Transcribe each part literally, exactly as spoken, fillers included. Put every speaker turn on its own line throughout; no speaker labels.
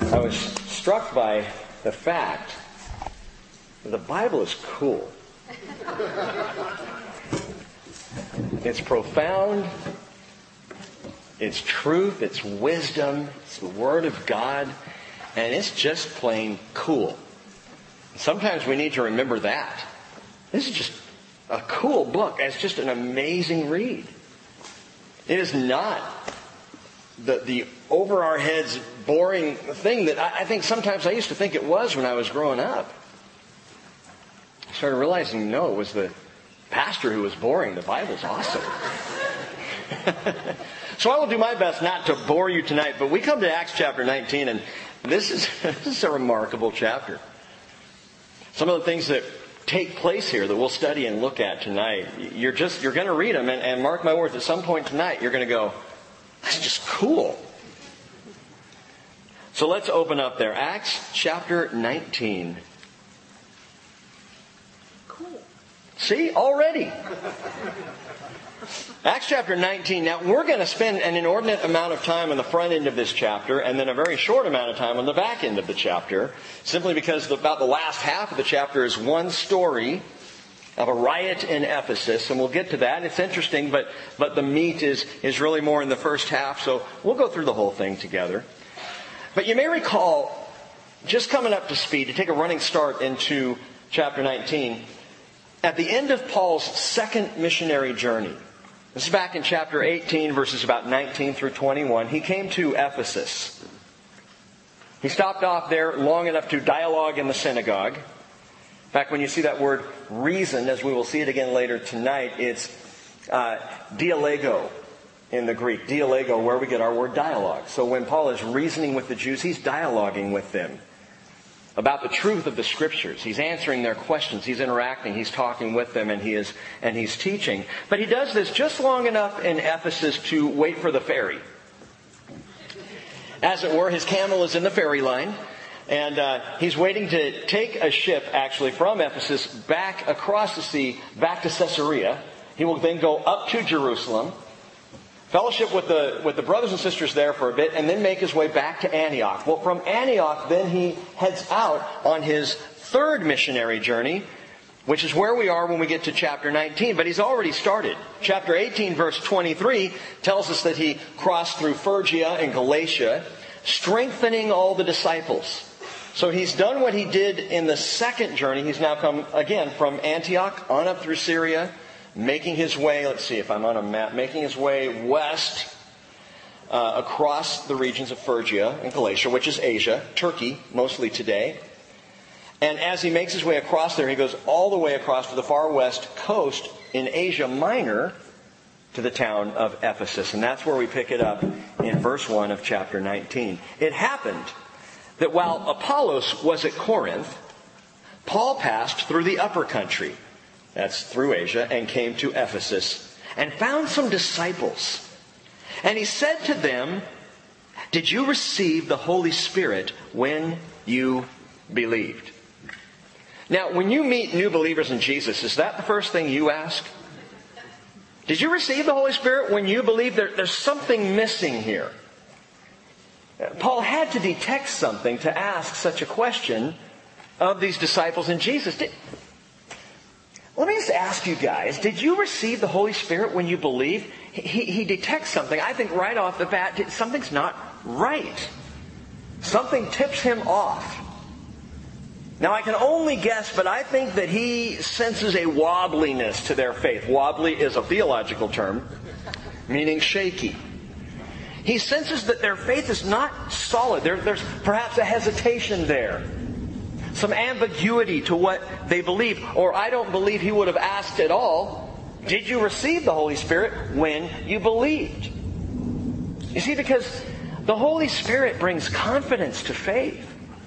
I was struck by the fact that the Bible is cool. It's profound. It's truth. It's wisdom. It's the Word of God. And it's just plain cool. Sometimes we need to remember that. This is just a cool book. It's just an amazing read. It is not the the over our heads boring thing that I, I think sometimes I used to think it was when I was growing up. I started realizing, no, it was the pastor who was boring. The Bible's awesome. So I will do my best not to bore you tonight, but we come to Acts chapter nineteen, and this is, this is a remarkable chapter. Some of the things that take place here that we'll study and look at tonight, you're just you're going to read them, and, and mark my words, at some point tonight you're going to go, that's just cool. So let's open up there. Acts chapter nineteen.
Cool.
See, already. Acts chapter nineteen. Now, we're going to spend an inordinate amount of time on the front end of this chapter and then a very short amount of time on the back end of the chapter, simply because about the last half of the chapter is one story of a riot in Ephesus, and we'll get to that. It's interesting, but but the meat is, is really more in the first half, so we'll go through the whole thing together. But you may recall, just coming up to speed, to take a running start into chapter nineteen, at the end of Paul's second missionary journey, this is back in chapter eighteen, verses about nineteen through twenty-one, he came to Ephesus. He stopped off there long enough to dialogue in the synagogue. In fact, when you see that word reason, as we will see it again later tonight, it's uh, dialego in the Greek. Dialego, where we get our word dialogue. So when Paul is reasoning with the Jews, he's dialoguing with them about the truth of the Scriptures. He's answering their questions. He's interacting. He's talking with them, and he is and he's teaching. But he does this just long enough in Ephesus to wait for the ferry. As it were, his camel is in the ferry line. And uh, he's waiting to take a ship, actually, from Ephesus back across the sea, back to Caesarea. He will then go up to Jerusalem, fellowship with the with the brothers and sisters there for a bit, and then make his way back to Antioch. Well, from Antioch, then he heads out on his third missionary journey, which is where we are when we get to chapter nineteen. But he's already started. Chapter eighteen, verse twenty-three, tells us that he crossed through Phrygia and Galatia, strengthening all the disciples. So he's done what he did in the second journey. He's now come, again, from Antioch on up through Syria, making his way, let's see if I'm on a map, making his way west uh, across the regions of Phrygia and Galatia, which is Asia, Turkey, mostly today. And as he makes his way across there, he goes all the way across to the far west coast in Asia Minor to the town of Ephesus. And that's where we pick it up in verse one of chapter nineteen. It happened that while Apollos was at Corinth, Paul passed through the upper country, that's through Asia, and came to Ephesus, and found some disciples. And he said to them, "Did you receive the Holy Spirit when you believed?" Now, when you meet new believers in Jesus, is that the first thing you ask? Did you receive the Holy Spirit when you believed? There, there's something missing here. Paul had to detect something to ask such a question of these disciples in Jesus. Did, let me just ask you guys, did you receive the Holy Spirit when you believed? He, he detects something. I think right off the bat, something's not right. Something tips him off. Now, I can only guess, but I think that he senses a wobbliness to their faith. Wobbly is a theological term, meaning shaky. He senses that their faith is not solid. There, there's perhaps a hesitation there. Some ambiguity to what they believe. Or I don't believe he would have asked at all, did you receive the Holy Spirit when you believed? You see, because the Holy Spirit brings confidence to faith.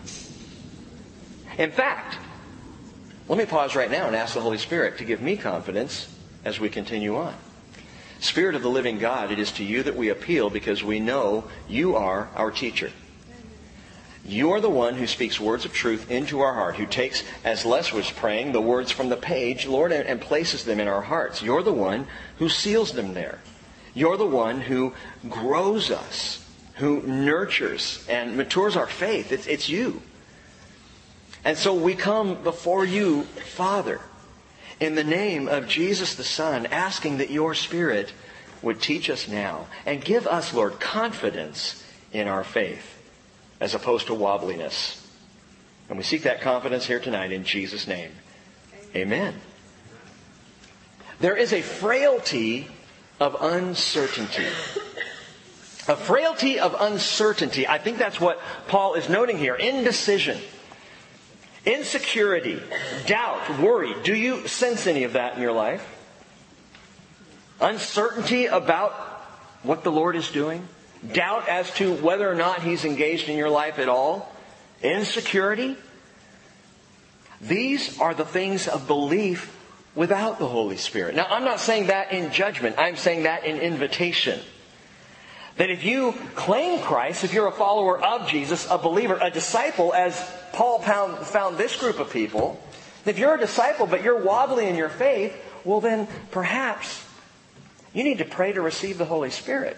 In fact, let me pause right now and ask the Holy Spirit to give me confidence as we continue on. Spirit of the living God, it is to you that we appeal because we know you are our teacher. You are the one who speaks words of truth into our heart, who takes, as Les was praying, the words from the page, Lord, and places them in our hearts. You're the one who seals them there. You're the one who grows us, who nurtures and matures our faith. It's, it's you. And so we come before you, Father, in the name of Jesus the Son, asking that your Spirit would teach us now and give us, Lord, confidence in our faith as opposed to wobbliness. And we seek that confidence here tonight in Jesus' name. Amen. There is a frailty of uncertainty. A frailty of uncertainty. I think that's what Paul is noting here. Indecision. Insecurity, doubt, worry. Do you sense any of that in your life? Uncertainty about what the Lord is doing? Doubt as to whether or not He's engaged in your life at all? Insecurity? These are the things of belief without the Holy Spirit. Now, I'm not saying that in judgment. I'm saying that in invitation. That if you claim Christ, if you're a follower of Jesus, a believer, a disciple, as Paul found, found this group of people, if you're a disciple but you're wobbly in your faith, well then perhaps you need to pray to receive the Holy Spirit.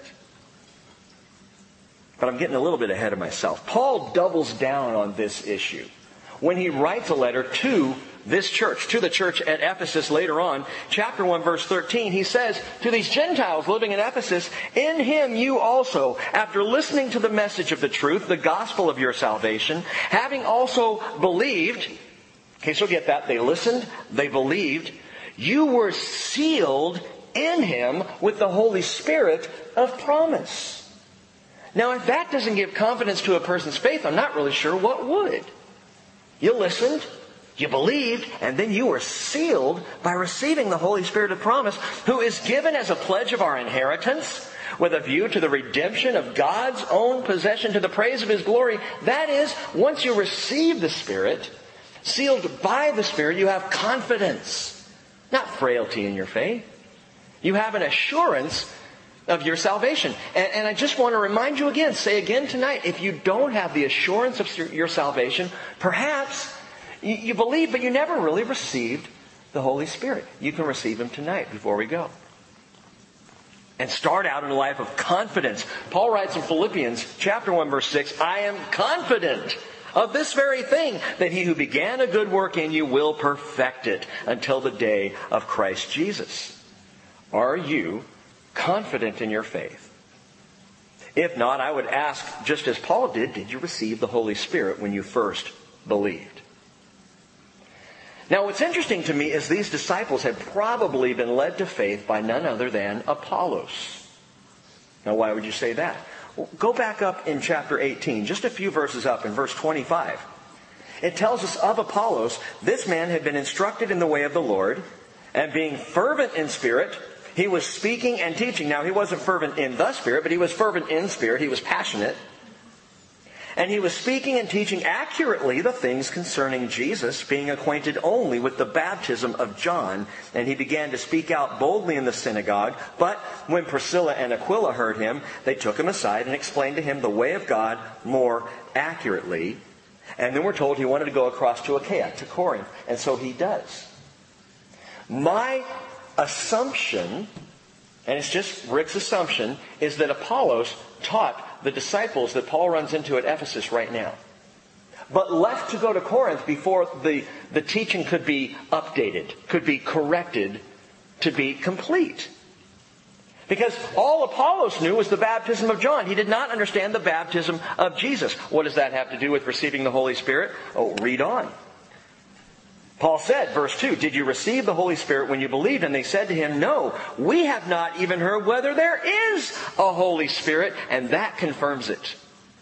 But I'm getting a little bit ahead of myself. Paul doubles down on this issue when he writes a letter to this church, to the church at Ephesus later on, chapter one, verse thirteen, he says, to these Gentiles living in Ephesus, in Him you also, after listening to the message of the truth, the gospel of your salvation, having also believed, okay, so get that, they listened, they believed, you were sealed in Him with the Holy Spirit of promise. Now, if that doesn't give confidence to a person's faith, I'm not really sure what would. You listened, you believed, and then you were sealed by receiving the Holy Spirit of promise, who is given as a pledge of our inheritance, with a view to the redemption of God's own possession to the praise of His glory. That is, once you receive the Spirit, sealed by the Spirit, you have confidence, not frailty in your faith. You have an assurance of your salvation. And, and I just want to remind you again, say again tonight, if you don't have the assurance of your salvation, perhaps you, you believe, but you never really received the Holy Spirit. You can receive Him tonight before we go. And start out in a life of confidence. Paul writes in Philippians chapter one, verse six, I am confident of this very thing, that He who began a good work in you will perfect it until the day of Christ Jesus. Are you confident in your faith? If not, I would ask, just as Paul did, did you receive the Holy Spirit when you first believed? Now, what's interesting to me is these disciples had probably been led to faith by none other than Apollos. Now, why would you say that? Well, go back up in chapter eighteen, just a few verses up in verse twenty-five. It tells us of Apollos, this man had been instructed in the way of the Lord, and being fervent in spirit, he was speaking and teaching. Now, he wasn't fervent in the Spirit, but he was fervent in spirit. He was passionate. And he was speaking and teaching accurately the things concerning Jesus, being acquainted only with the baptism of John. And he began to speak out boldly in the synagogue. But when Priscilla and Aquila heard him, they took him aside and explained to him the way of God more accurately. And then we're told he wanted to go across to Achaia, to Corinth. And so he does. My assumption, and it's just Rick's assumption, is that Apollos taught the disciples that Paul runs into at Ephesus right now, but left to go to Corinth before the, the teaching could be updated, could be corrected to be complete. Because all Apollos knew was the baptism of John. He did not understand the baptism of Jesus. What does that have to do with receiving the Holy Spirit? Oh, read on. Paul said, verse two, did you receive the Holy Spirit when you believed? And they said to him, no, we have not even heard whether there is a Holy Spirit. And that confirms it.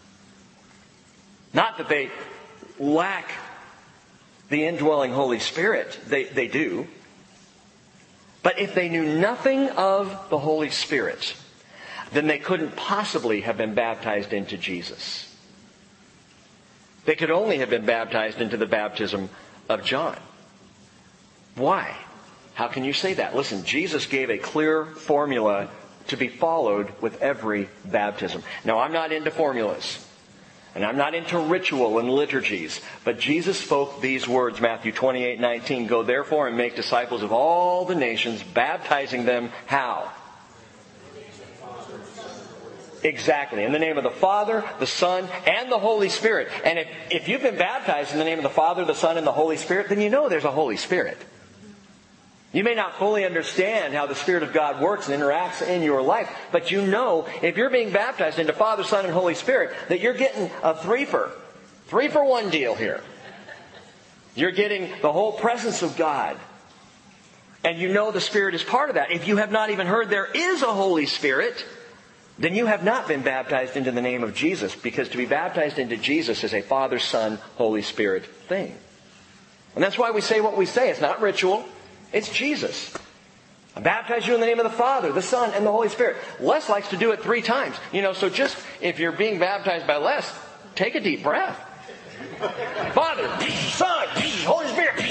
Not that they lack the indwelling Holy Spirit. They, they do. But if they knew nothing of the Holy Spirit, then they couldn't possibly have been baptized into Jesus. They could only have been baptized into the baptism of John. Why? How can you say that? Listen, Jesus gave a clear formula to be followed with every baptism. Now, I'm not into formulas, and I'm not into ritual and liturgies, but Jesus spoke these words, Matthew twenty-eight nineteen, go therefore and make disciples of all the nations, baptizing them how? Exactly. In the name of the Father, the Son, and the Holy Spirit. And if, if you've been baptized in the name of the Father, the Son, and the Holy Spirit, then you know there's a Holy Spirit. You may not fully understand how the Spirit of God works and interacts in your life, but you know if you're being baptized into Father, Son, and Holy Spirit, that you're getting a three-for, three-for-one deal here. You're getting the whole presence of God. And you know the Spirit is part of that. If you have not even heard there is a Holy Spirit, then you have not been baptized into the name of Jesus, because to be baptized into Jesus is a Father, Son, Holy Spirit thing. And that's why we say what we say. It's not ritual. It's Jesus. I baptize you in the name of the Father, the Son, and the Holy Spirit. Les likes to do it three times. You know, so just if you're being baptized by Les, take a deep breath. Father, Son, Holy Spirit.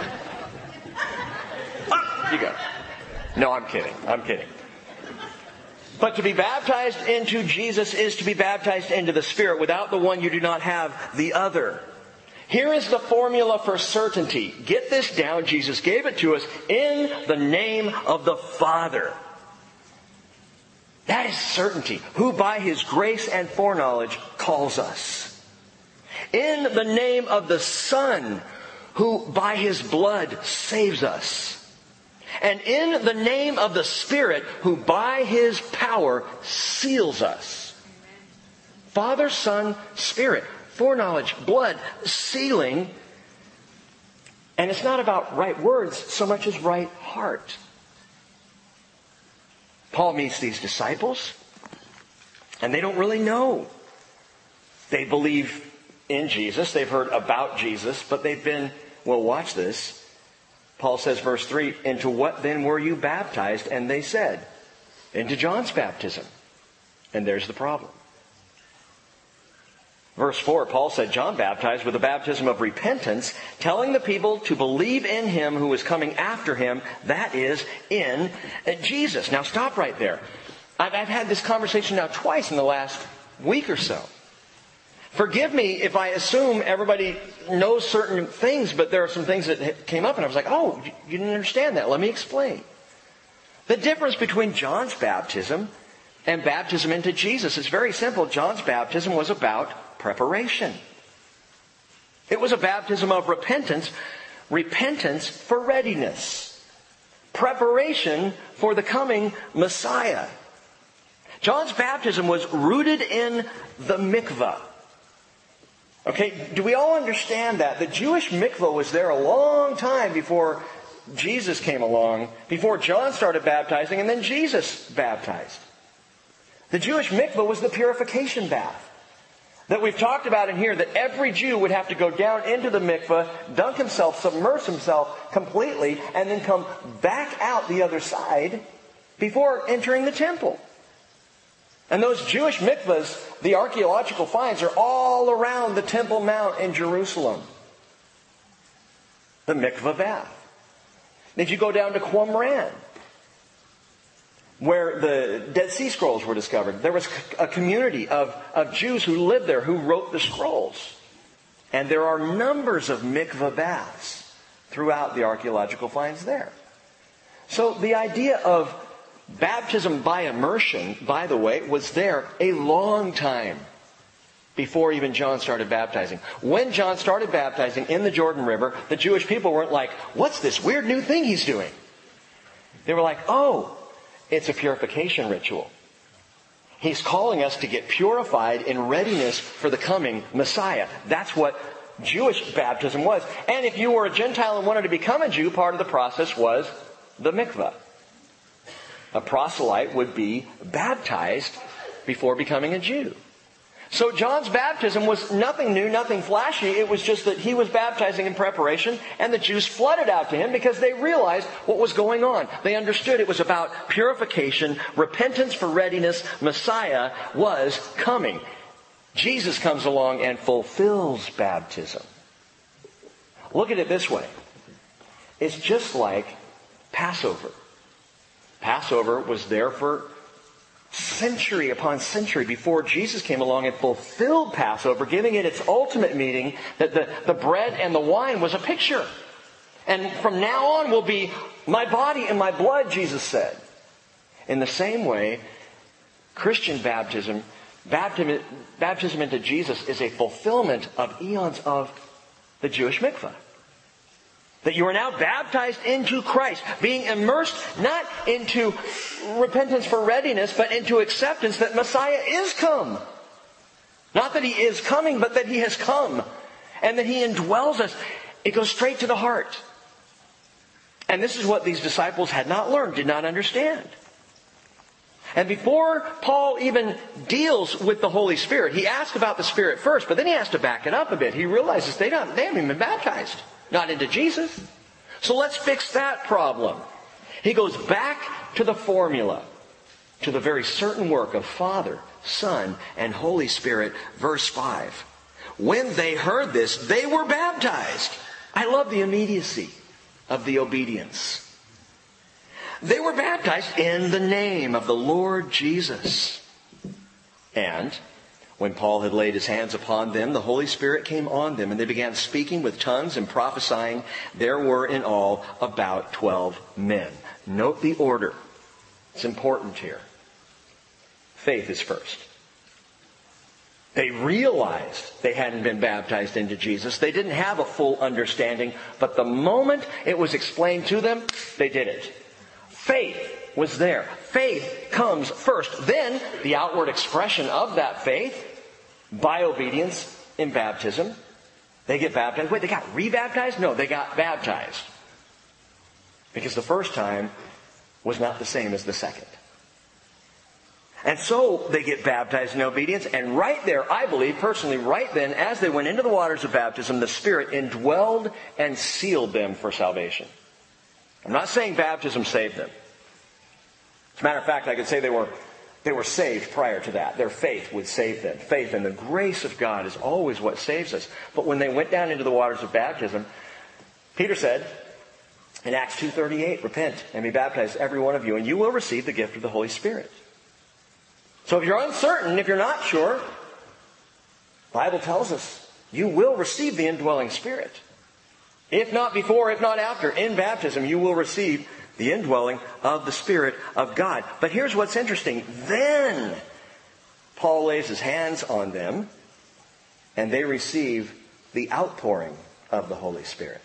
You go. No, I'm kidding. I'm kidding. But to be baptized into Jesus is to be baptized into the Spirit. Without the one, you do not have the other. Here is the formula for certainty. Get this down. Jesus gave it to us in the name of the Father. That is certainty. Who by His grace and foreknowledge calls us. In the name of the Son, who by His blood saves us. And in the name of the Spirit, who by His power seals us. Father, Son, Spirit. Foreknowledge, blood, sealing. And it's not about right words so much as right heart. Paul meets these disciples, and they don't really know. They believe in Jesus. They've heard about Jesus, but they've been, well, watch this. Paul says, verse three, into what then were you baptized? And they said, into John's baptism. And there's the problem. Verse four, Paul said, John baptized with a baptism of repentance, telling the people to believe in Him who is coming after him, that is, in Jesus. Now stop right there. I've, I've had this conversation now twice in the last week or so. Forgive me if I assume everybody knows certain things, but there are some things that came up and I was like, oh, you didn't understand that. Let me explain. The difference between John's baptism and baptism into Jesus is very simple. John's baptism was about preparation. It was a baptism of repentance. Repentance for readiness. Preparation for the coming Messiah. John's baptism was rooted in the mikvah. Okay, do we all understand that? The Jewish mikvah was there a long time before Jesus came along, before John started baptizing, and then Jesus baptized. The Jewish mikvah was the purification bath that we've talked about in here, that every Jew would have to go down into the mikvah, dunk himself, submerge himself completely, and then come back out the other side before entering the temple. And those Jewish mikvahs, the archaeological finds, are all around the Temple Mount in Jerusalem. The mikvah bath. If you go down to Qumran, where the Dead Sea Scrolls were discovered, there was a community of, of Jews who lived there who wrote the scrolls. And there are numbers of mikvah baths throughout the archaeological finds there. So the idea of baptism by immersion, by the way, was there a long time before even John started baptizing. When John started baptizing in the Jordan River, the Jewish people weren't like, what's this weird new thing he's doing? They were like, oh, it's a purification ritual. He's calling us to get purified in readiness for the coming Messiah. That's what Jewish baptism was. And if you were a Gentile and wanted to become a Jew, part of the process was the mikvah. A proselyte would be baptized before becoming a Jew. So John's baptism was nothing new, nothing flashy. It was just that he was baptizing in preparation, and the Jews flooded out to him because they realized what was going on. They understood it was about purification, repentance for readiness. Messiah was coming. Jesus comes along and fulfills baptism. Look at it this way. It's just like Passover. Passover was there for century upon century before Jesus came along and fulfilled Passover, giving it its ultimate meaning that the, the bread and the wine was a picture. And from now on will be my body and my blood, Jesus said. In the same way, Christian baptism, baptism, baptism into Jesus is a fulfillment of eons of the Jewish mikvah. That you are now baptized into Christ, being immersed not into repentance for readiness, but into acceptance that Messiah is come. Not that He is coming, but that He has come. And that He indwells us. It goes straight to the heart. And this is what these disciples had not learned, did not understand. And before Paul even deals with the Holy Spirit, he asks about the Spirit first, but then he has to back it up a bit. He realizes they don't, they haven't even been baptized. Not into Jesus. So let's fix that problem. He goes back to the formula, to the very certain work of Father, Son, and Holy Spirit. Verse five. When they heard this, they were baptized. I love the immediacy of the obedience. They were baptized in the name of the Lord Jesus. And when Paul had laid his hands upon them, the Holy Spirit came on them, and they began speaking with tongues and prophesying. There were in all about twelve men. Note the order. It's important here. Faith is first. They realized they hadn't been baptized into Jesus. They didn't have a full understanding, but the moment it was explained to them, they did it. Faith was there. Faith comes first. Then the outward expression of that faith by obedience in baptism. They get baptized. Wait, they got rebaptized? No, they got baptized. Because the first time was not the same as the second. And so they get baptized in obedience. And right there, I believe, personally, right then, as they went into the waters of baptism, the Spirit indwelled and sealed them for salvation. I'm not saying baptism saved them. As a matter of fact, I could say they were, they were saved prior to that. Their faith would save them. Faith and the grace of God is always what saves us. But when they went down into the waters of baptism, Peter said in Acts two thirty-eight, repent and be baptized, every one of you, and you will receive the gift of the Holy Spirit. So if you're uncertain, if you're not sure, the Bible tells us you will receive the indwelling Spirit. If not before, if not after, in baptism, you will receive the indwelling of the Spirit of God. But here's what's interesting. Then Paul lays his hands on them, and they receive the outpouring of the Holy Spirit.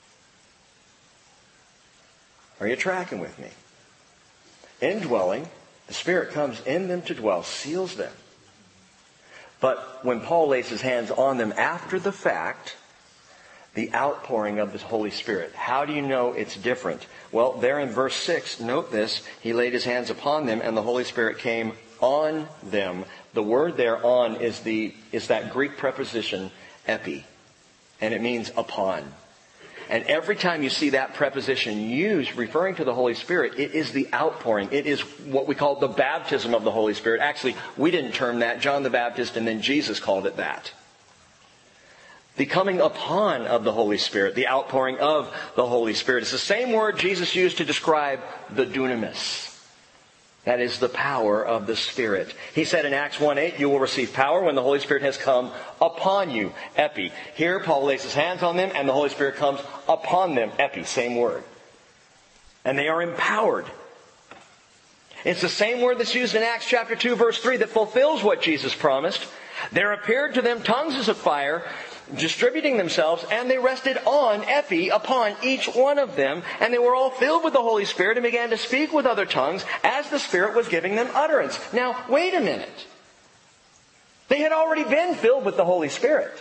Are you tracking with me? Indwelling, the Spirit comes in them to dwell, seals them. But when Paul lays his hands on them after the fact, the outpouring of the Holy Spirit. How do you know it's different? Well, there in verse six, note this. He laid his hands upon them, and the Holy Spirit came on them. The word there, on, is the is that Greek preposition, epi. And it means upon. And every time you see that preposition used, referring to the Holy Spirit, it is the outpouring. It is what we call the baptism of the Holy Spirit. Actually, we didn't term that. John the Baptist and then Jesus called it that. The coming upon of the Holy Spirit, the outpouring of the Holy Spirit. It's the same word Jesus used to describe the dunamis. That is the power of the Spirit. He said in Acts one eight, you will receive power when the Holy Spirit has come upon you. Epi. Here, Paul lays his hands on them and the Holy Spirit comes upon them. Epi, same word. And they are empowered. It's the same word that's used in Acts chapter two, verse three, that fulfills what Jesus promised. There appeared to them tongues as of fire, distributing themselves, and they rested on, epi, upon each one of them, and they were all filled with the Holy Spirit and began to speak with other tongues as the Spirit was giving them utterance. Now, wait a minute. They had already been filled with the Holy Spirit.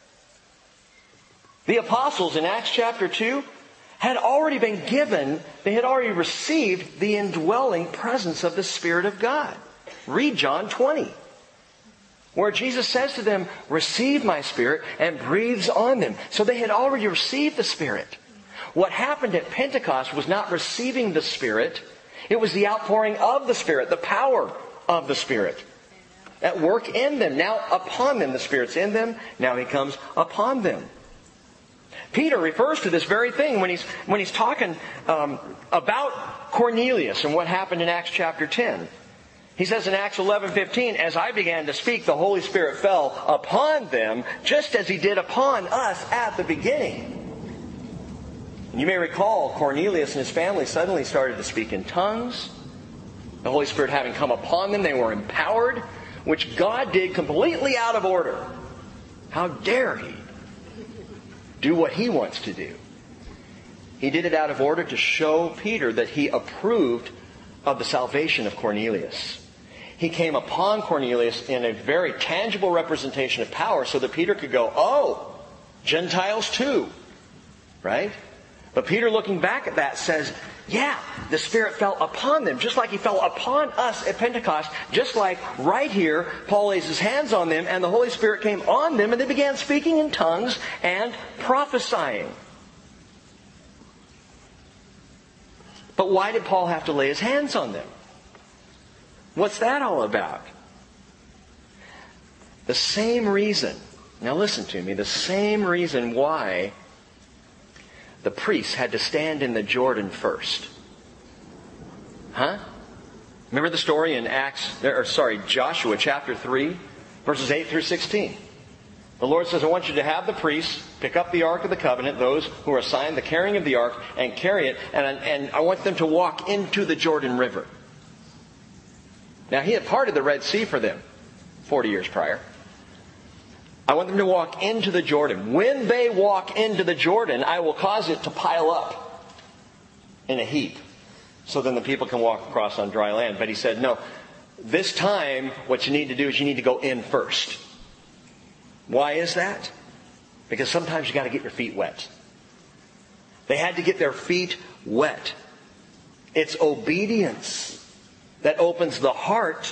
The apostles in Acts chapter two had already been given, they had already received the indwelling presence of the Spirit of God. Read John twenty. Where Jesus says to them, receive my Spirit, and breathes on them. So they had already received the Spirit. What happened at Pentecost was not receiving the Spirit. It was the outpouring of the Spirit, the power of the Spirit at work in them. Now upon them, the Spirit's in them. Now He comes upon them. Peter refers to this very thing when he's, when he's talking um, about Cornelius and what happened in Acts chapter ten. He says in Acts eleven fifteen, as I began to speak, the Holy Spirit fell upon them, just as He did upon us at the beginning. And you may recall Cornelius and his family suddenly started to speak in tongues. The Holy Spirit having come upon them, they were empowered, which God did completely out of order. How dare He do what He wants to do? He did it out of order to show Peter that he approved of the salvation of Cornelius. He came upon Cornelius in a very tangible representation of power so that Peter could go, oh, Gentiles too. Right? But Peter, looking back at that, says, yeah, the Spirit fell upon them, just like He fell upon us at Pentecost, just like right here, Paul lays his hands on them and the Holy Spirit came on them and they began speaking in tongues and prophesying. But why did Paul have to lay his hands on them? What's that all about? The same reason, now listen to me, the same reason why the priests had to stand in the Jordan first. Huh? Remember the story in Acts, or sorry, Joshua chapter three, verses eight through sixteen. The Lord says, I want you to have the priests pick up the Ark of the Covenant, those who are assigned the carrying of the Ark, and carry it, and, and I want them to walk into the Jordan River. Now, He had parted the Red Sea for them forty years prior. I want them to walk into the Jordan. When they walk into the Jordan, I will cause it to pile up in a heap, so then the people can walk across on dry land. But He said, no, this time what you need to do is you need to go in first. Why is that? Because sometimes you got to get your feet wet. They had to get their feet wet. It's obedience that opens the heart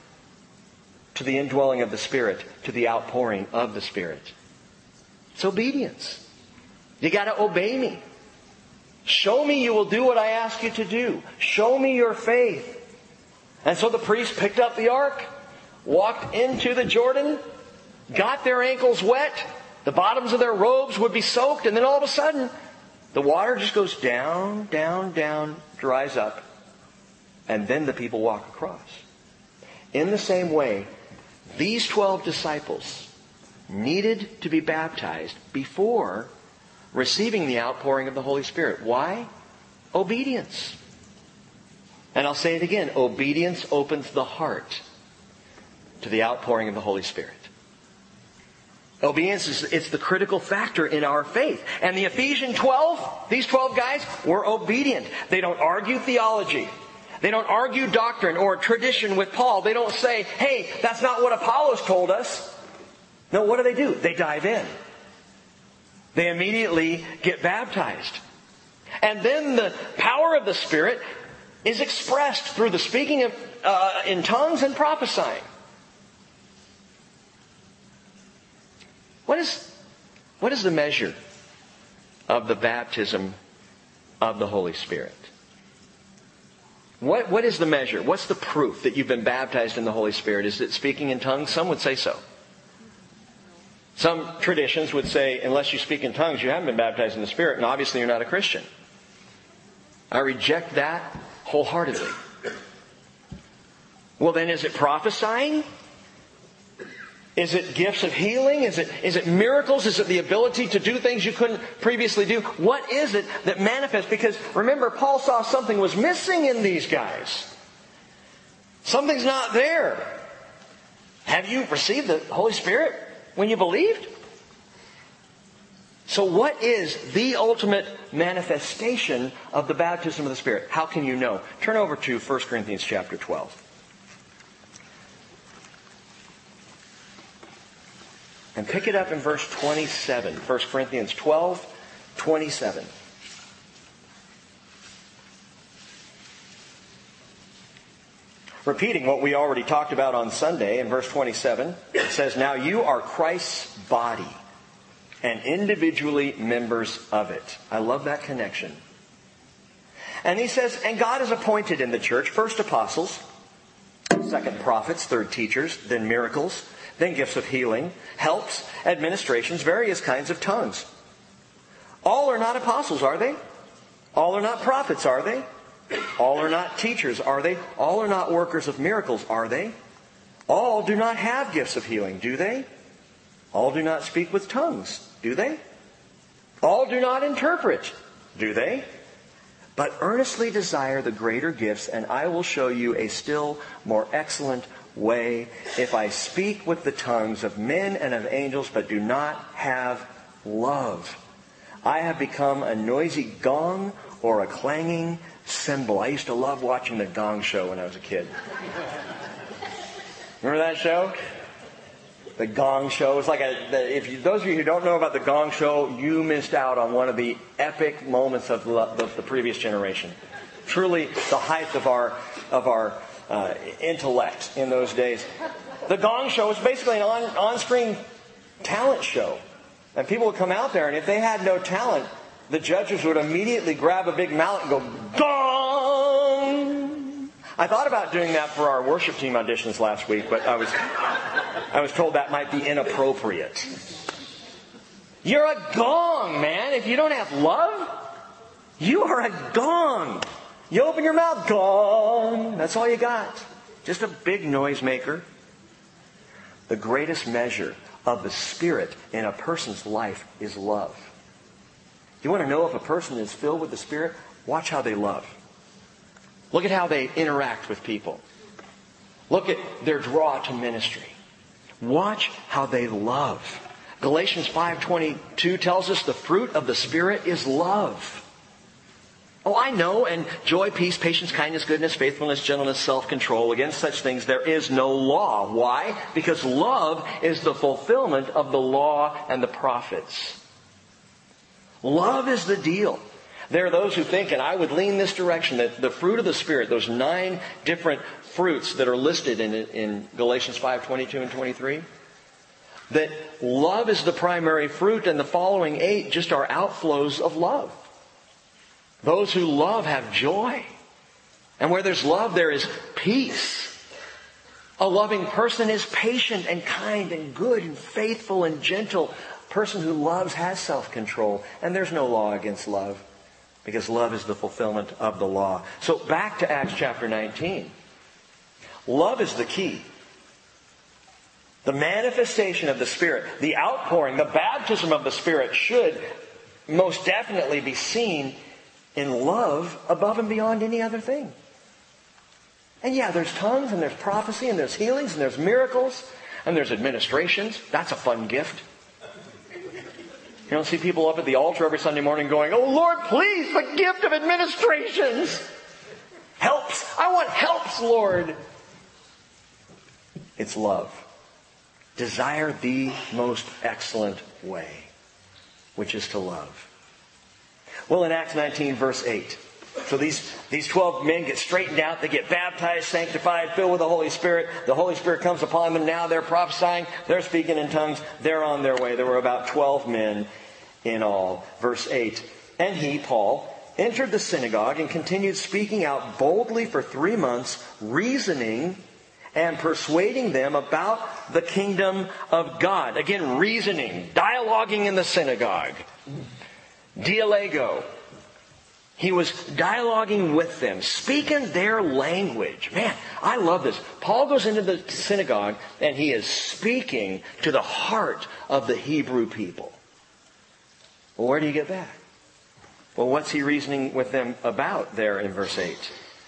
to the indwelling of the Spirit, to the outpouring of the Spirit. It's obedience. You got to obey me. Show me you will do what I ask you to do. Show me your faith. And so the priest picked up the ark, walked into the Jordan, got their ankles wet, the bottoms of their robes would be soaked, and then all of a sudden, the water just goes down, down, down, dries up, and then the people walk across. In the same way, these twelve disciples needed to be baptized before receiving the outpouring of the Holy Spirit. Why? Obedience. And I'll say it again, obedience opens the heart to the outpouring of the Holy Spirit. Obedience is it's the critical factor in our faith. And the Ephesians twelve, these twelve guys, were obedient. They don't argue theology. They don't argue doctrine or tradition with Paul. They don't say, hey, that's not what Apollos told us. No, what do they do? They dive in. They immediately get baptized. And then the power of the Spirit is expressed through the speaking of, uh, in tongues and prophesying. What is, what is the measure of the baptism of the Holy Spirit? What, what is the measure? What's the proof that you've been baptized in the Holy Spirit? Is it speaking in tongues? Some would say so. Some traditions would say, unless you speak in tongues, you haven't been baptized in the Spirit, and obviously you're not a Christian. I reject that wholeheartedly. Well, then is it prophesying? Is it gifts of healing? Is it, is it miracles? Is it the ability to do things you couldn't previously do? What is it that manifests? Because remember, Paul saw something was missing in these guys. Something's not there. Have you received the Holy Spirit when you believed? So what is the ultimate manifestation of the baptism of the Spirit? How can you know? Turn over to First Corinthians chapter twelve. And pick it up in verse twenty-seven. First Corinthians twelve, twenty-seven. Repeating what we already talked about on Sunday in verse twenty-seven, it says, now you are Christ's body and individually members of it. I love that connection. And he says, and God has appointed in the church first apostles, second prophets, third teachers, then miracles, then gifts of healing, helps, administrations, various kinds of tongues. All are not apostles, are they? All are not prophets, are they? All are not teachers, are they? All are not workers of miracles, are they? All do not have gifts of healing, do they? All do not speak with tongues, do they? All do not interpret, do they? But earnestly desire the greater gifts, and I will show you a still more excellent way. If I speak with the tongues of men and of angels, but do not have love, I have become a noisy gong or a clanging cymbal. I used to love watching the Gong Show when I was a kid. Remember that show? The Gong Show. It's like a, the, if you, those of you who don't know about the Gong Show, you missed out on one of the epic moments of the, the, the previous generation. Truly, the height of our of our uh, intellect in those days. The Gong Show was basically an on, on-screen talent show, and people would come out there, and if they had no talent, the judges would immediately grab a big mallet and go gong. I thought about doing that for our worship team auditions last week, but I was I was told that might be inappropriate. You're a gong, man. If you don't have love, you are a gong. You open your mouth, gong. That's all you got. Just a big noisemaker. The greatest measure of the Spirit in a person's life is love. You want to know if a person is filled with the Spirit? Watch how they love. Look at how they interact with people. Look at their draw to ministry. Watch how they love. Galatians five twenty-two tells us the fruit of the Spirit is love. Oh, I know, and joy, peace, patience, kindness, goodness, faithfulness, gentleness, self-control. Against such things there is no law. Why? Because love is the fulfillment of the law and the prophets. Love is the deal. There are those who think, and I would lean this direction, that the fruit of the Spirit, those nine different fruits that are listed in, in Galatians five twenty-two and twenty-three, that love is the primary fruit, and the following eight just are outflows of love. Those who love have joy. And where there's love, there is peace. A loving person is patient and kind and good and faithful and gentle. A person who loves has self-control. And there's no law against love, because love is the fulfillment of the law. So back to Acts chapter nineteen. Love is the key. The manifestation of the Spirit, the outpouring, the baptism of the Spirit should most definitely be seen in love above and beyond any other thing. And yeah, there's tongues, and there's prophecy, and there's healings, and there's miracles, and there's administrations. That's a fun gift. You don't see people up at the altar every Sunday morning going, "Oh Lord, please, the gift of administrations. Helps. I want helps, Lord." It's love. Desire the most excellent way, which is to love. Well, in Acts nineteen, verse eight. So these, these twelve men get straightened out. They get baptized, sanctified, filled with the Holy Spirit. The Holy Spirit comes upon them. Now they're prophesying. They're speaking in tongues. They're on their way. There were about twelve men in all. Verse eight. And he, Paul, entered the synagogue and continued speaking out boldly for three months, reasoning and persuading them about the kingdom of God. Again, reasoning, dialoguing in the synagogue. Dialego. He was dialoguing with them, speaking their language. Man, I love this. Paul goes into the synagogue and he is speaking to the heart of the Hebrew people. Well, where do you get that? Well, what's he reasoning with them about there in verse eight?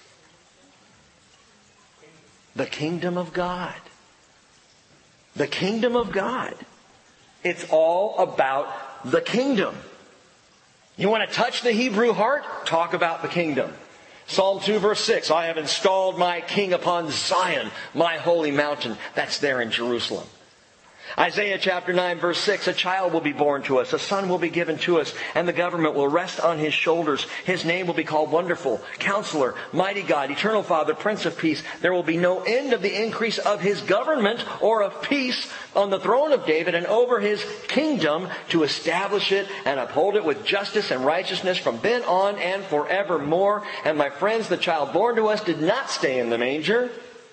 The kingdom of God. The kingdom of God. It's all about the kingdom. You want to touch the Hebrew heart? Talk about the kingdom. Psalm two verse six. I have installed my king upon Zion, my holy mountain. That's there in Jerusalem. Isaiah chapter nine verse six. A child will be born to us. A son will be given to us. And the government will rest on his shoulders. His name will be called Wonderful, Counselor, Mighty God, Eternal Father, Prince of Peace. There will be no end of the increase of his government or of peace on the throne of David and over his kingdom, to establish it and uphold it with justice and righteousness from then on and forevermore. And my friends, the child born to us did not stay in the manger.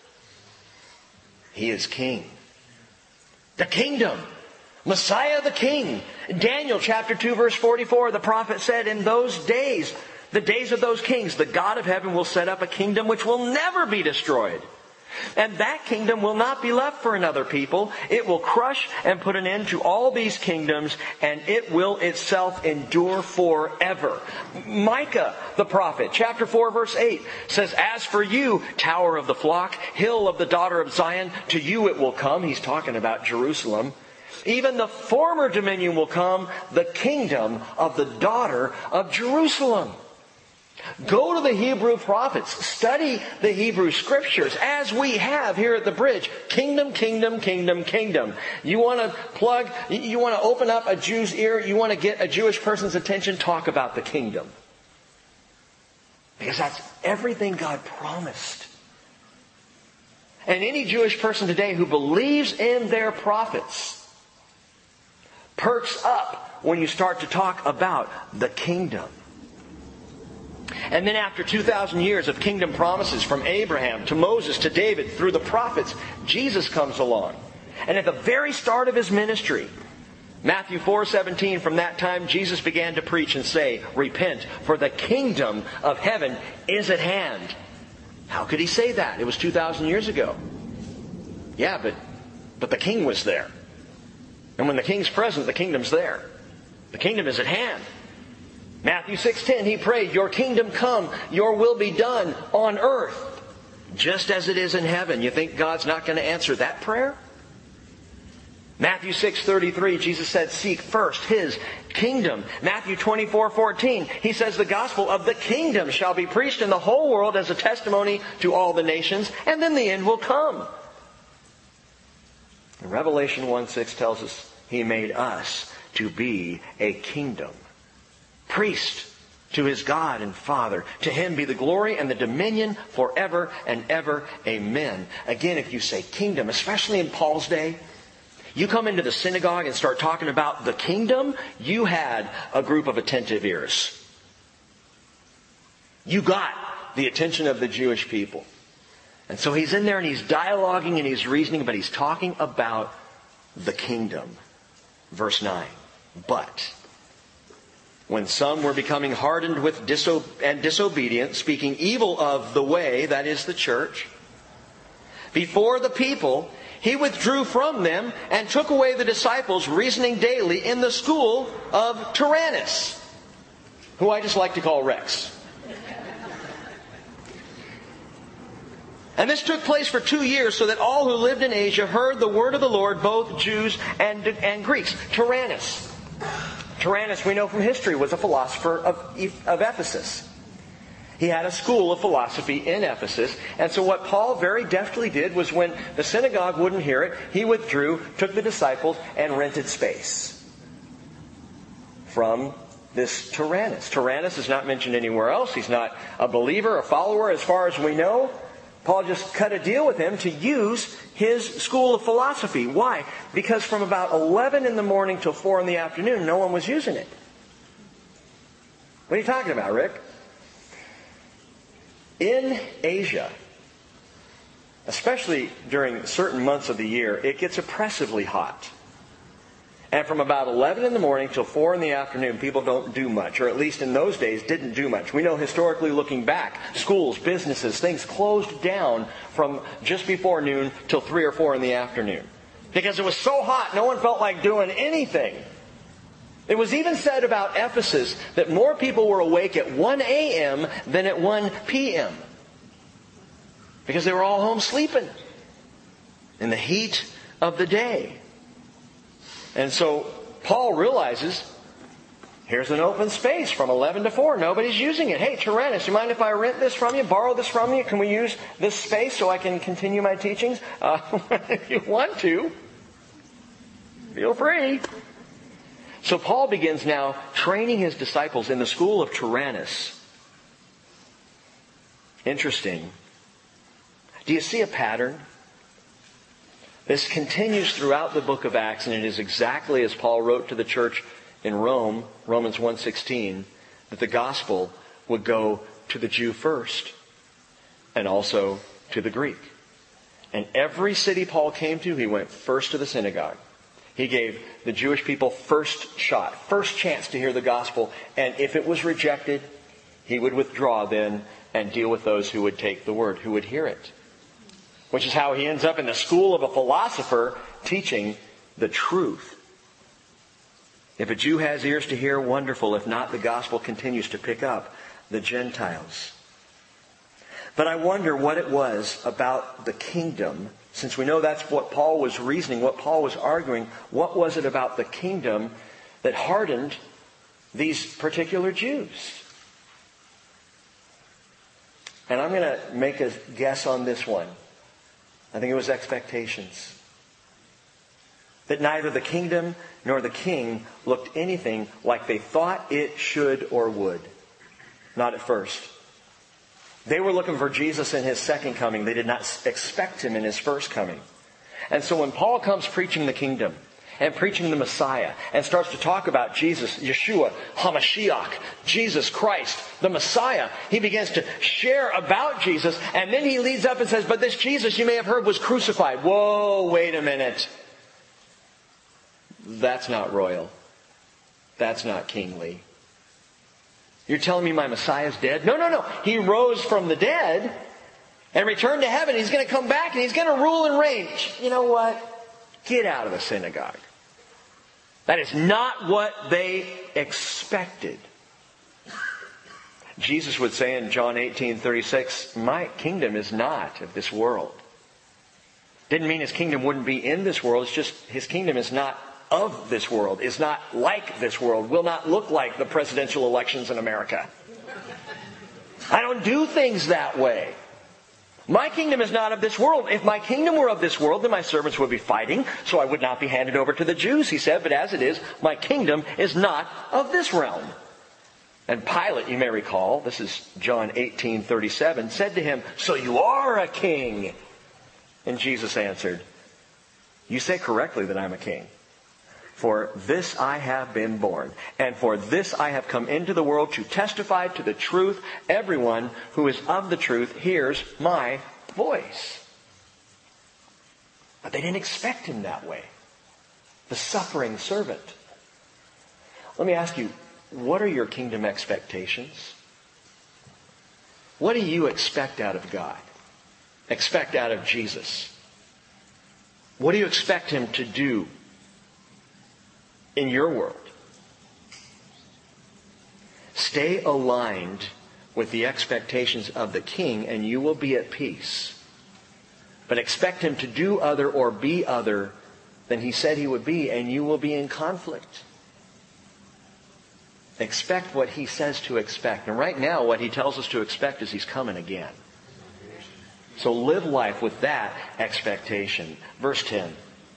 He is king. The kingdom. Messiah the King. Daniel chapter two verse forty-four, the prophet said, in those days, the days of those kings, the God of heaven will set up a kingdom which will never be destroyed. And that kingdom will not be left for another people. It will crush and put an end to all these kingdoms, and it will itself endure forever. Micah, the prophet, chapter four, verse eight, says, As for you, tower of the flock, hill of the daughter of Zion, to you it will come. He's talking about Jerusalem. Even the former dominion will come, the kingdom of the daughter of Jerusalem. Go to the Hebrew prophets. Study the Hebrew scriptures as we have here at the bridge. Kingdom, kingdom, kingdom, kingdom. You want to plug, you want to open up a Jew's ear, you want to get a Jewish person's attention, talk about the kingdom. Because that's everything God promised. And any Jewish person today who believes in their prophets perks up when you start to talk about the kingdom. And then after two thousand years of kingdom promises from Abraham to Moses to David through the prophets, Jesus comes along. And at the very start of His ministry, Matthew four seventeen, from that time Jesus began to preach and say, Repent, for the kingdom of heaven is at hand. How could He say that? It was two thousand years ago. Yeah, but, but the king was there. And when the king's present, the kingdom's there. The kingdom is at hand. Matthew six ten, He prayed, Your kingdom come, Your will be done on earth, just as it is in heaven. You think God's not going to answer that prayer? Matthew six thirty-three, Jesus said, Seek first His kingdom. Matthew twenty-four fourteen, He says, The gospel of the kingdom shall be preached in the whole world as a testimony to all the nations, and then the end will come. And Revelation one six tells us He made us to be a kingdom. Priest to His God and Father. To Him be the glory and the dominion forever and ever. Amen. Again, if you say kingdom, especially in Paul's day, you come into the synagogue and start talking about the kingdom, you had a group of attentive ears. You got the attention of the Jewish people. And so he's in there and he's dialoguing and he's reasoning, but he's talking about the kingdom. Verse nine. But when some were becoming hardened with diso- and disobedient, speaking evil of the way, that is the church, before the people, He withdrew from them and took away the disciples, reasoning daily in the school of Tyrannus, who I just like to call Rex. And this took place for two years, so that all who lived in Asia heard the word of the Lord, both Jews and, and Greeks. Tyrannus. Tyrannus, we know from history, was a philosopher of, of Ephesus. He had a school of philosophy in Ephesus. And so what Paul very deftly did was when the synagogue wouldn't hear it, he withdrew, took the disciples, and rented space from this Tyrannus. Tyrannus is not mentioned anywhere else. He's not a believer, a follower as far as we know. Paul just cut a deal with him to use his school of philosophy. Why? Because from about eleven in the morning till four in the afternoon, no one was using it. What are you talking about, Rick? In Asia, especially during certain months of the year, it gets oppressively hot. And from about eleven in the morning till four in the afternoon, people don't do much, or at least in those days didn't do much. We know historically looking back, schools, businesses, things closed down from just before noon till three or four in the afternoon. Because it was so hot, no one felt like doing anything. It was even said about Ephesus that more people were awake at one a.m. than at one p.m. because they were all home sleeping in the heat of the day. And so Paul realizes, here's an open space from eleven to four. Nobody's using it. Hey, Tyrannus, you mind if I rent this from you, borrow this from you? Can we use this space so I can continue my teachings? Uh, if you want to, feel free. So Paul begins now training his disciples in the school of Tyrannus. Interesting. Do you see a pattern? This continues throughout the book of Acts, and it is exactly as Paul wrote to the church in Rome, Romans one sixteen, that the gospel would go to the Jew first and also to the Greek. And every city Paul came to, he went first to the synagogue. He gave the Jewish people first shot, first chance to hear the gospel. And if it was rejected, he would withdraw then and deal with those who would take the word, who would hear it. which is how he ends up in the school of a philosopher teaching the truth. If a Jew has ears to hear, wonderful. If not, the gospel continues to pick up the Gentiles. But I wonder what it was about the kingdom, since we know that's what Paul was reasoning, what Paul was arguing. What was it about the kingdom that hardened these particular Jews? And I'm going to make a guess on this one. I think it was expectations. That neither the kingdom nor the king looked anything like they thought it should or would. Not at first. They were looking for Jesus in His second coming. They did not expect Him in His first coming. And so when Paul comes preaching the kingdom and preaching the Messiah and starts to talk about Jesus, Yeshua, HaMashiach, Jesus Christ, the Messiah, he begins to share about Jesus, and then he leads up and says, but this Jesus you may have heard was crucified. Whoa, wait a minute. That's not royal. That's not kingly. You're telling me my Messiah's dead? No, no, no. He rose from the dead and returned to heaven. He's going to come back and He's going to rule and reign. You know what? Get out of the synagogue. That is not what they expected. Jesus would say in John eighteen thirty-six, my kingdom is not of this world. Didn't mean His kingdom wouldn't be in this world. It's just His kingdom is not of this world, is not like this world, will not look like the presidential elections in America. I don't do things that way. My kingdom is not of this world. If my kingdom were of this world, then my servants would be fighting, so I would not be handed over to the Jews, He said. But as it is, my kingdom is not of this realm. And Pilate, you may recall, this is John eighteen thirty-seven, said to Him, so you are a king. And Jesus answered, you say correctly that I'm a king. For this I have been born, and for this I have come into the world to testify to the truth. Everyone who is of the truth hears my voice. But they didn't expect Him that way. The suffering servant. Let me ask you, what are your kingdom expectations? What do you expect out of God? Expect out of Jesus? What do you expect Him to do in your world? Stay aligned with the expectations of the King and you will be at peace. But expect Him to do other or be other than He said He would be, and you will be in conflict. Expect what He says to expect. And right now what He tells us to expect is He's coming again. So live life with that expectation. Verse ten.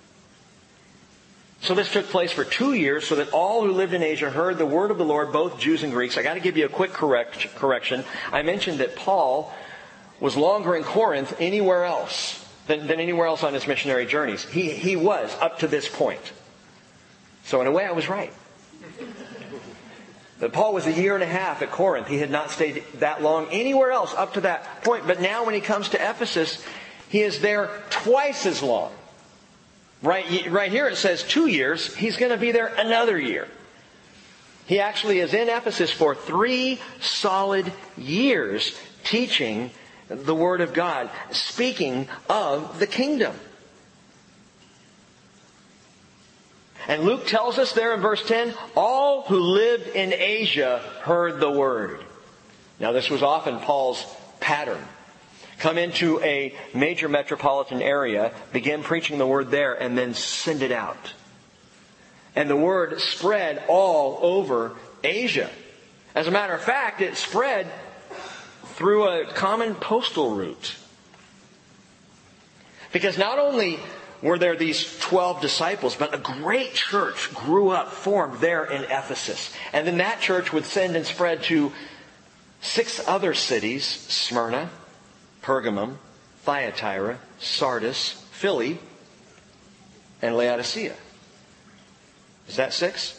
So this took place for two years, so that all who lived in Asia heard the word of the Lord, both Jews and Greeks. I got to give you a quick correct, correction. I mentioned that Paul was longer in Corinth anywhere else than, than anywhere else on his missionary journeys. He, he was up to this point. So in a way I was right. But Paul was a year and a half at Corinth. He had not stayed that long anywhere else up to that point. But now when he comes to Ephesus, he is there twice as long. Right, right here it says two years. He's going to be there another year. He actually is in Ephesus for three solid years teaching the Word of God, speaking of the kingdom. And Luke tells us there in verse ten, all who lived in Asia heard the Word. Now this was often Paul's pattern. Come into a major metropolitan area, begin preaching the Word there, and then send it out. And the Word spread all over Asia. As a matter of fact, it spread through a common postal route. Because not only were there these twelve disciples, but a great church grew up, formed there in Ephesus. And then that church would send and spread to six other cities: Smyrna, Pergamum, Thyatira, Sardis, Philly, and Laodicea. Is that six?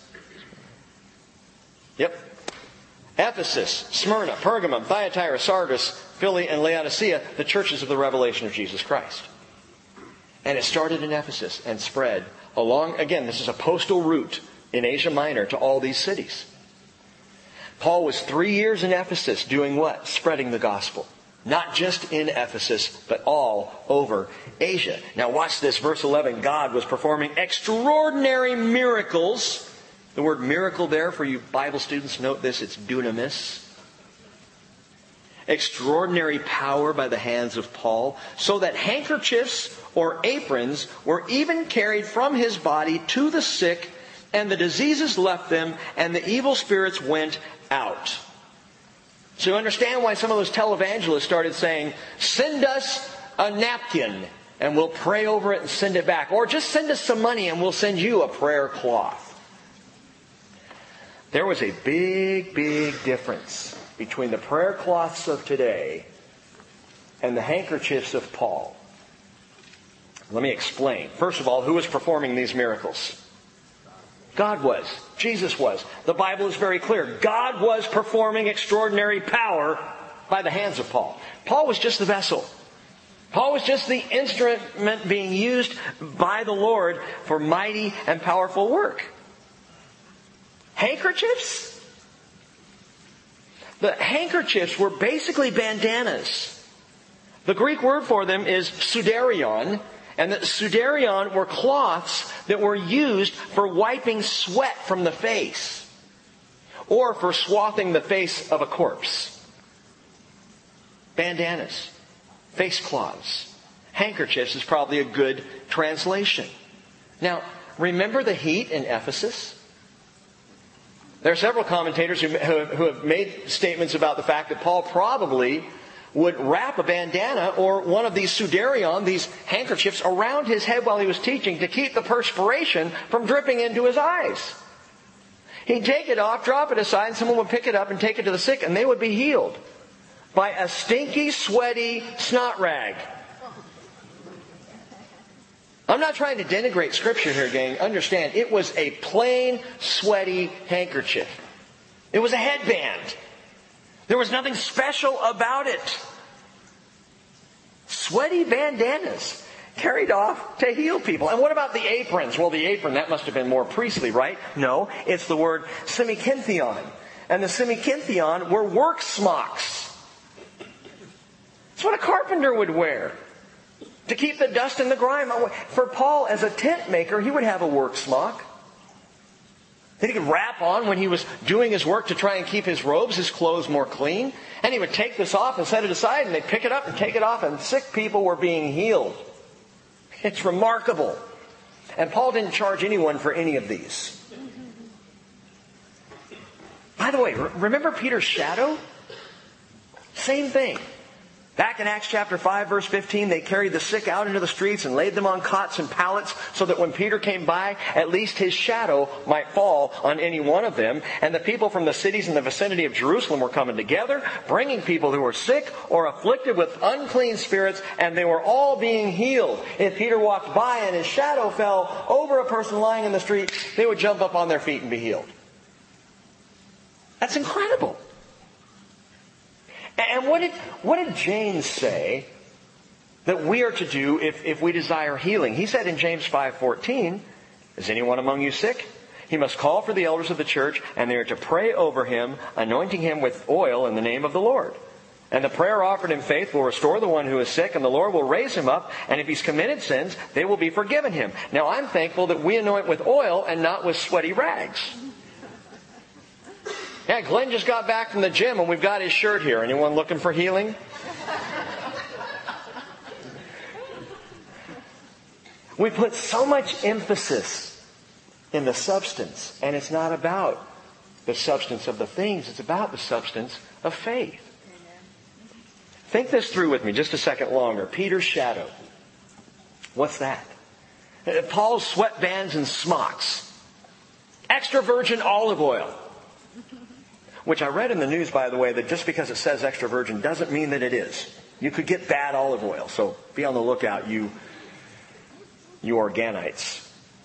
Yep. Ephesus, Smyrna, Pergamum, Thyatira, Sardis, Philly, and Laodicea, the churches of the revelation of Jesus Christ. And it started in Ephesus and spread along, again, this is a postal route in Asia Minor to all these cities. Paul was three years in Ephesus doing what? Spreading the gospel. Not just in Ephesus, but all over Asia. Now watch this, verse eleven. God was performing extraordinary miracles. The word miracle there, for you Bible students, note this, it's dunamis. Extraordinary power by the hands of Paul, so that handkerchiefs or aprons were even carried from his body to the sick, and the diseases left them, and the evil spirits went out. So you understand why some of those televangelists started saying, send us a napkin and we'll pray over it and send it back. Or just send us some money and we'll send you a prayer cloth. There was a big, big difference between the prayer cloths of today and the handkerchiefs of Paul. Let me explain. First of all, who was performing these miracles? God was. Jesus was. The Bible is very clear. God was performing extraordinary power by the hands of Paul. Paul was just the vessel. Paul was just the instrument being used by the Lord for mighty and powerful work. Handkerchiefs? The handkerchiefs were basically bandanas. The Greek word for them is pseudarion. And the pseudarion were cloths that were used for wiping sweat from the face, or for swathing the face of a corpse. Bandanas, face cloths, handkerchiefs is probably a good translation. Now, remember the heat in Ephesus? There are several commentators who who have made statements about the fact that Paul probably would wrap a bandana or one of these pseudarion, these handkerchiefs, around his head while he was teaching to keep the perspiration from dripping into his eyes. He'd take it off, drop it aside, and someone would pick it up and take it to the sick, and they would be healed by a stinky, sweaty snot rag. I'm not trying to denigrate Scripture here, gang. Understand, it was a plain, sweaty handkerchief. It was a headband. There was nothing special about it. Sweaty bandanas carried off to heal people. And what about the aprons? Well, the apron, that must have been more priestly, right? No, it's the word semikinthion. And the semikinthion were work smocks. It's what a carpenter would wear to keep the dust and the grime. For Paul, as a tent maker, he would have a work smock that he could wrap on when he was doing his work to try and keep his robes, his clothes more clean. And he would take this off and set it aside, and they'd pick it up and take it off, and sick people were being healed. It's remarkable. And Paul didn't charge anyone for any of these. By the way, remember Peter's shadow? Same thing. Back in Acts chapter five, verse fifteen, they carried the sick out into the streets and laid them on cots and pallets so that when Peter came by, at least his shadow might fall on any one of them. And the people from the cities in the vicinity of Jerusalem were coming together, bringing people who were sick or afflicted with unclean spirits, and they were all being healed. If Peter walked by and his shadow fell over a person lying in the street, they would jump up on their feet and be healed. That's incredible. And what did, what did James say that we are to do if, if we desire healing? He said in James five fourteen, is anyone among you sick? He must call for the elders of the church, and they are to pray over him, anointing him with oil in the name of the Lord. And the prayer offered in faith will restore the one who is sick, and the Lord will raise him up, and if he's committed sins, they will be forgiven him. Now I'm thankful that we anoint with oil and not with sweaty rags. Yeah, Glenn just got back from the gym and we've got his shirt here. Anyone looking for healing? We put so much emphasis in the substance, and it's not about the substance of the things. It's about the substance of faith. Think this through with me just a second longer. Peter's shadow. What's that? Paul's sweatbands and smocks. Extra virgin olive oil. Which I read in the news, by the way, that just because it says extra virgin doesn't mean that it is. You could get bad olive oil. So be on the lookout, you, you organites.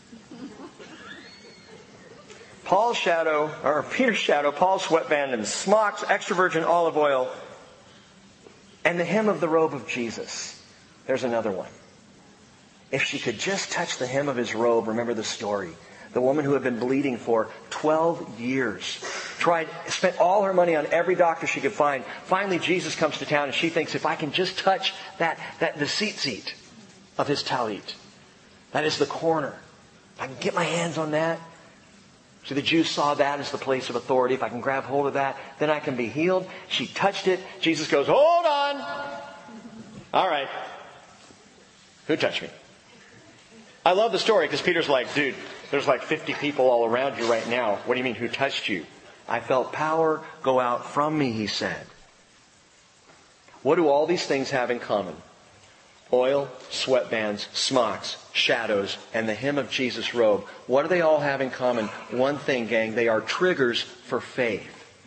Paul's shadow, or Peter's shadow, Paul's sweatband and smocks, extra virgin olive oil, and the hem of the robe of Jesus. There's another one. If she could just touch the hem of his robe, remember the story. The woman who had been bleeding for twelve years. tried, spent all her money on every doctor she could find. Finally, Jesus comes to town and she thinks, if I can just touch that, that the seat seat of his talit, that is the corner. If I can get my hands on that. So the Jews saw that as the place of authority. If I can grab hold of that, then I can be healed. She touched it. Jesus goes, hold on. All right. Who touched me? I love the story because Peter's like, dude, there's like fifty people all around you right now. What do you mean, who touched you? I felt power go out from me, he said. What do all these things have in common? Oil, sweatbands, smocks, shadows, and the hem of Jesus' robe. What do they all have in common? One thing, gang. They are triggers for faith.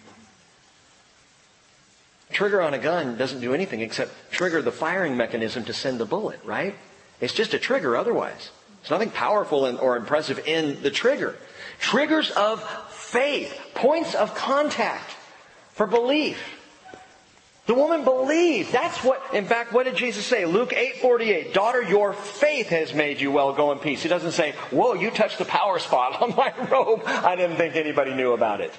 Trigger on a gun doesn't do anything except trigger the firing mechanism to send the bullet, right? It's just a trigger otherwise. There's nothing powerful or impressive in the trigger. Triggers of faith. Points of contact for belief. The woman believed. That's what, in fact, what did Jesus say? Luke eight forty-eight. Daughter, your faith has made you well. Go in peace. He doesn't say, whoa, you touched the power spot on my robe. I didn't think anybody knew about it.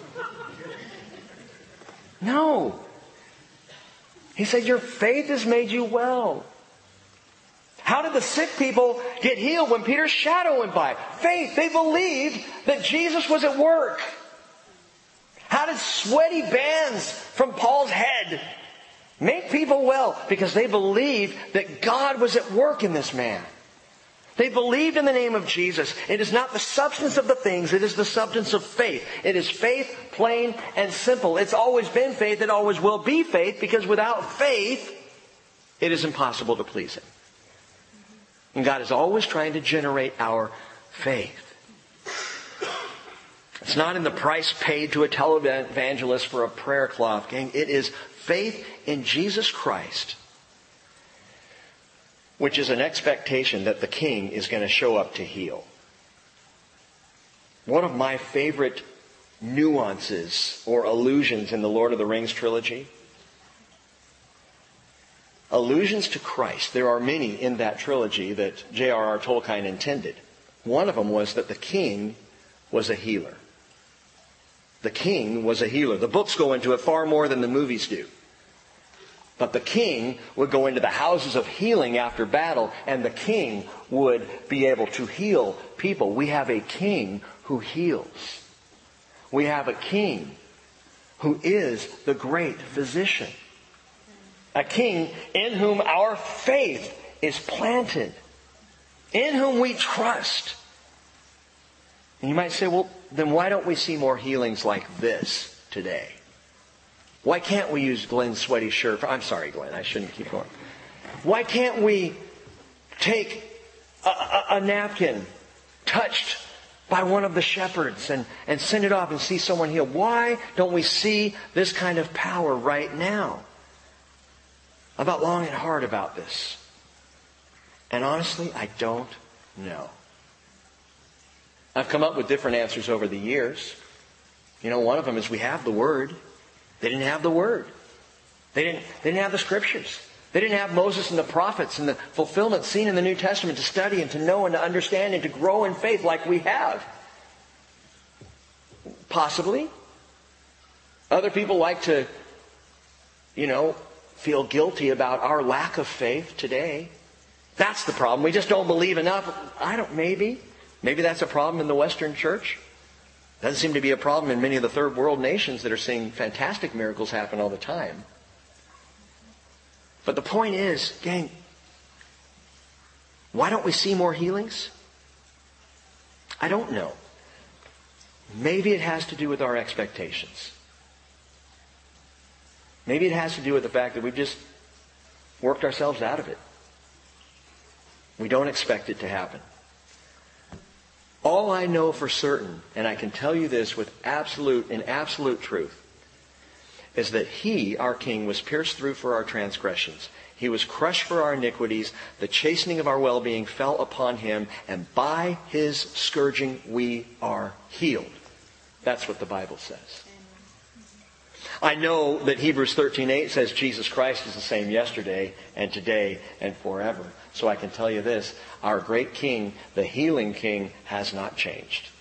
No. He said, your faith has made you well. How did the sick people get healed when Peter's shadow went by? Faith. They believed that Jesus was at work. How did sweaty bands from Paul's head make people well? Because they believed that God was at work in this man. They believed in the name of Jesus. It is not the substance of the things, it is the substance of faith. It is faith, plain and simple. It's always been faith, it always will be faith, because without faith, it is impossible to please Him. And God is always trying to generate our faith. It's not in the price paid to a televangelist for a prayer cloth, gang. It is faith in Jesus Christ, which is an expectation that the King is going to show up to heal. One of my favorite nuances or allusions in the Lord of the Rings trilogy, allusions to Christ. There are many in that trilogy that J R R Tolkien intended. One of them was that the King was a healer. The King was a healer. The books go into it far more than the movies do. But the King would go into the houses of healing after battle, and the King would be able to heal people. We have a King who heals. We have a King who is the great physician. A King in whom our faith is planted. In whom we trust. And you might say, well, then why don't we see more healings like this today? Why can't we use Glenn's sweaty shirt? For, I'm sorry, Glenn, I shouldn't keep going. Why can't we take a, a, a napkin touched by one of the shepherds and, and send it off and see someone healed? Why don't we see this kind of power right now? I've thought long and hard about this. And honestly, I don't know. I've come up with different answers over the years. You know, one of them is we have the Word. They didn't have the Word. They didn't, they didn't have the Scriptures. They didn't have Moses and the prophets and the fulfillment seen in the New Testament to study and to know and to understand and to grow in faith like we have. Possibly. Other people like to, you know, feel guilty about our lack of faith today. That's the problem. We just don't believe enough. I don't, maybe. Maybe that's a problem in the Western church. Doesn't seem to be a problem in many of the third world nations that are seeing fantastic miracles happen all the time. But the point is, gang, why don't we see more healings? I don't know. Maybe it has to do with our expectations. Maybe it has to do with the fact that we've just worked ourselves out of it. We don't expect it to happen. All I know for certain, and I can tell you this with absolute and absolute truth, is that He, our King, was pierced through for our transgressions. He was crushed for our iniquities. The chastening of our well-being fell upon Him, and by His scourging we are healed. That's what the Bible says. I know that Hebrews thirteen eight says Jesus Christ is the same yesterday and today and forever. So I can tell you this, our great King, the healing King, has not changed.